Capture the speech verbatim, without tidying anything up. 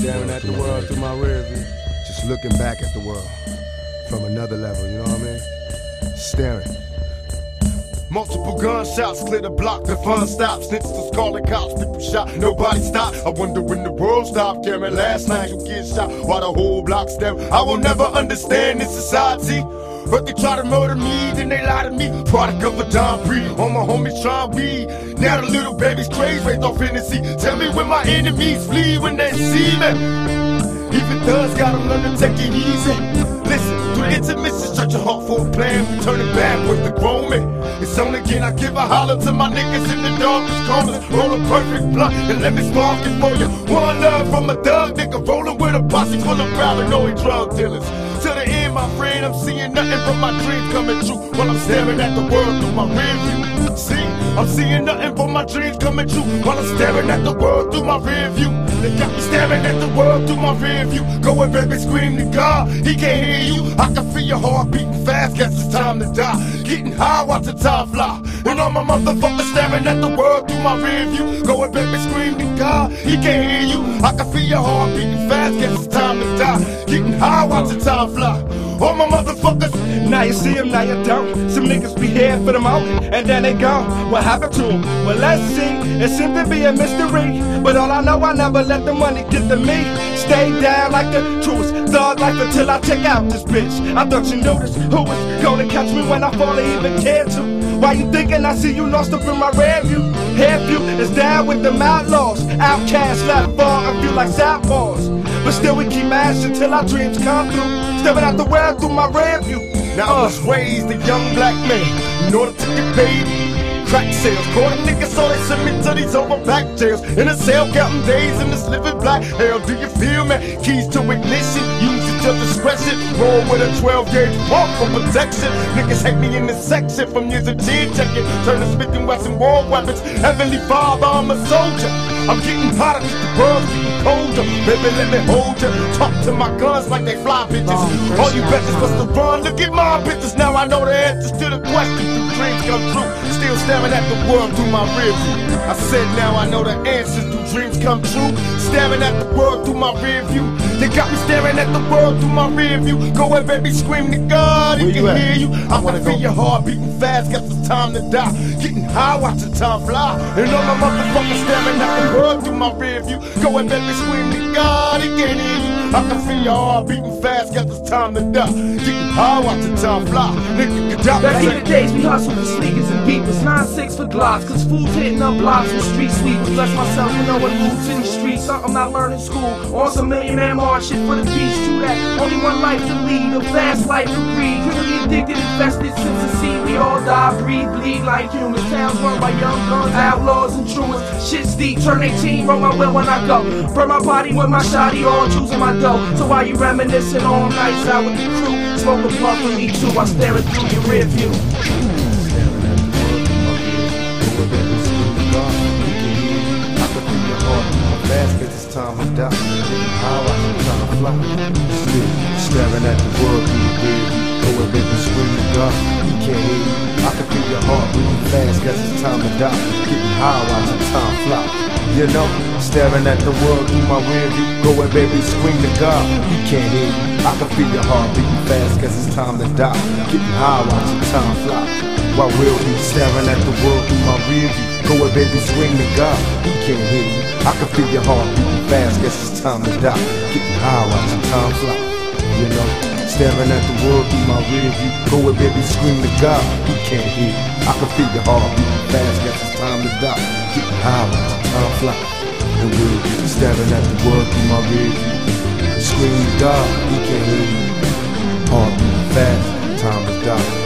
Staring at the world through my rear view. Just looking back at the world from another level, you know what I mean? Staring. Multiple gunshots clear the block, the fun stops. Snitches was calling cops, people shot, nobody stopped. I wonder when the world stopped caring. Last night you get shot while the whole block's down. I will never understand this society. But they try to murder me, then they lie to me. Product of a Don Breed, all my homies try weed. Now the little baby's crazy, raised off Hennessy. Tell me when my enemies flee when they see me. Even thugs gotta learn to take it easy. Listen, through intermission, stretch your heart for a plan. We turn it backwards to grow me. It's on again, I give a holler to my niggas in the darkest corners. Roll a perfect blunt and let me spark it for you. One love from a thug nigga, rolling with a posse full of paranoid drug dealers. To the end, my friend, I'm seeing nothing but my dreams coming true while I'm staring at the world through my rear view. See, I'm seeing nothing but my dreams coming true while I'm staring at the world through my rear view. They got me staring at the world through my rear view. Go and baby, scream to God, he can't hear you. I can feel your heart beating fast, guess it's time to die. Getting high, watch the time fly. And all my motherfuckers staring at the world through my rear view. Go and baby, scream to God, he can't hear you. I can feel your heart beating fast, guess it's time to die. Getting high, watch the time fly. All my motherfuckers. Now you see them, now you don't. Some niggas be here for the moment, and then they gone. What happened to them? Well, let's see. It seems to be a mystery, but all I know, I never let the money get to me. Stay down like the truest thug life until I check out this bitch. I thought you noticed who was gonna catch me when I fall or even care to. Why you thinking I see you lost up in my rear view? Hair view is down with them outlaws. Outcasts left far and feel like southpaws. But still we keep mashing till our dreams come through. Stepping out the world through my rear view. Now I was raised a young black man in order to get paid. Crack sales, caught a nigga, so they sent me to these overpacked jails. In a cell, counting days in this living black hell. Do you feel me? Keys to ignition, use it to discretion. Roll with a twelve gauge pump for protection. Niggas hate me in this section from years of gin checking. Turning Smith and Wesson war weapons. Heavenly Father, I'm a soldier. I'm getting hotter cause the world's getting colder. Baby, let me hold ya. Talk to my guns like they fly bitches. All you bitches must have run. Look at my bitches. Now I know the answers to the question. Do dreams come true? Still staring at the world through my rear view. I said now I know the answers. Do dreams come true? Staring at the world through my rear view. They got me staring at the world through my rear view. Go ahead, baby, scream to God. He can hear you. I wanna feel your heart beating fast. Got the time to die. Getting high, watch the time fly. And all my motherfuckers staring at the world through my rear view. Go and baby, scream to God, he can't hear you. I can feel your heart beating fast, got this time to die. Getting high, watch the time fly. Nigga, get out. Back in the days, we hustled for sneakers and beepers. nine six for glocks, cause fools hitting up blocks with street sweepers. Bless myself for knowing moves in the streets. Something not learning school. On some million man march shit for the beach. True that, only one life to lead. A fast life to breed. Criminally addicted, infested since the seed. We all die, breathe, bleed like humans. Towns run by young guns, outlaws and truants. Shit's deep, turn eighteen, roll my will when I go. Burn my body with my shotty, all choosing my dough. So while you reminiscing all nights out with the crew, smoke a blunt with me too, I stare it through your rear view. I can feel your heart, my basket, it's time to die. How I can time to fly. Still staring at the world through the rear view. Go and baby, scream to God, he can't hear you. I can feel your heart beating fast, guess it's time to die. Getting high, watching time fly. You know, staring at the world through my rear view. Go and baby, scream to God, he can't hear you. I can feel your heart beating fast, guess it's time to die. Getting high, watching time fly. While we'll be staring at the world through my rear view. Go and baby, scream to God, he can't hear you. I can feel your heart beating fast, guess it's time to die. Getting high, watching time fly. You know, staring at the world through my rear view. Go and baby, scream to God, he can't hear you. I can feel your heart beating fast, guess it's time to die. Getting high, watching time fly. And we'll be staring at the world through my rear view. Scream to God, he can't hear you. Heart beating fast, time to die.